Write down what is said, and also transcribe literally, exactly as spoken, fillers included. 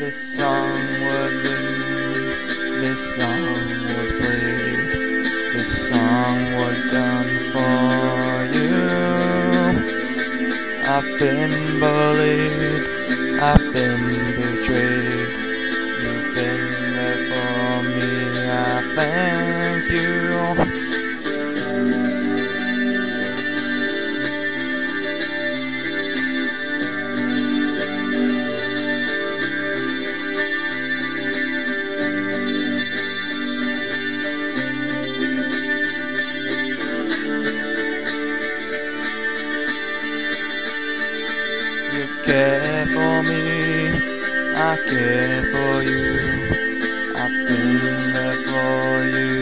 This song was written, this song was played, this song was done for you. I've been bullied, I've been betrayed, you've been there for me, I thank you. You care for me, I care for you. I've been there for you,